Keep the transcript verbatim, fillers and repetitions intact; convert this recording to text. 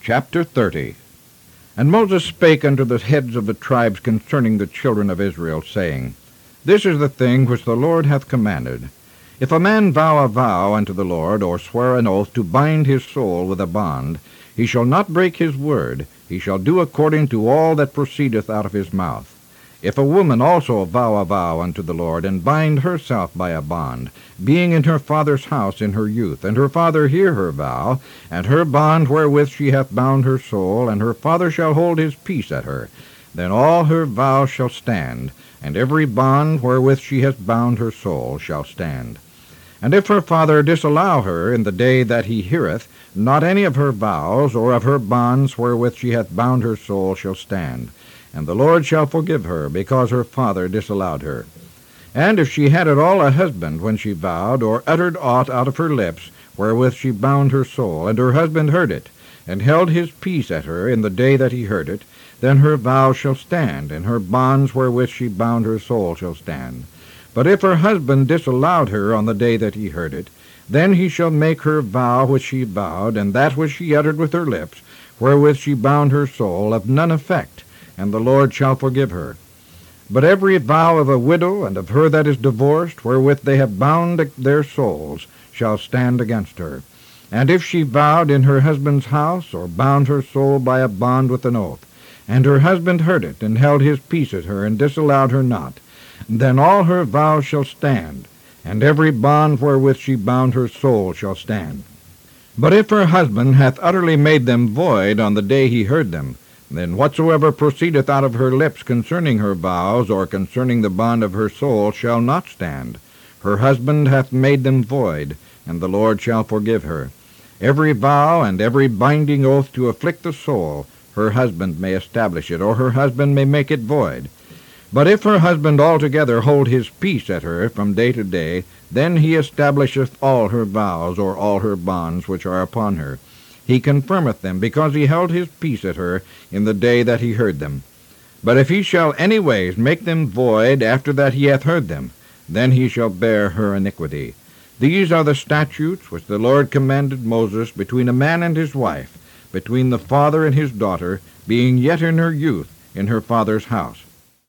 Chapter thirty. And Moses spake unto the heads of the tribes concerning the children of Israel, saying, This is the thing which the Lord hath commanded. If a man vow a vow unto the Lord, or swear an oath to bind his soul with a bond, he shall not break his word, he shall do according to all that proceedeth out of his mouth. If a woman also vow a vow unto the Lord, and bind herself by a bond, being in her father's house in her youth, and her father hear her vow, and her bond wherewith she hath bound her soul, and her father shall hold his peace at her, then all her vows shall stand, and every bond wherewith she hath bound her soul shall stand. And if her father disallow her in the day that he heareth, not any of her vows or of her bonds wherewith she hath bound her soul shall stand. And the Lord shall forgive her, because her father disallowed her. And if she had at all a husband when she vowed, or uttered aught out of her lips, wherewith she bound her soul, and her husband heard it, and held his peace at her in the day that he heard it, then her vow shall stand, and her bonds wherewith she bound her soul shall stand. But if her husband disallowed her on the day that he heard it, then he shall make her vow which she vowed, and that which she uttered with her lips, wherewith she bound her soul, of none effect, and the Lord shall forgive her. But every vow of a widow and of her that is divorced, wherewith they have bound their souls, shall stand against her. And if she vowed in her husband's house, or bound her soul by a bond with an oath, and her husband heard it, and held his peace at her, and disallowed her not, then all her vows shall stand, and every bond wherewith she bound her soul shall stand. But if her husband hath utterly made them void on the day he heard them, then whatsoever proceedeth out of her lips concerning her vows, or concerning the bond of her soul, shall not stand. Her husband hath made them void, and the Lord shall forgive her. Every vow and every binding oath to afflict the soul, her husband may establish it, or her husband may make it void. But if her husband altogether hold his peace at her from day to day, then he establisheth all her vows, or all her bonds which are upon her. He confirmeth them, because he held his peace at her in the day that he heard them. But if he shall any ways make them void after that he hath heard them, then he shall bear her iniquity. These are the statutes which the Lord commanded Moses between a man and his wife, between the father and his daughter, being yet in her youth in her father's house,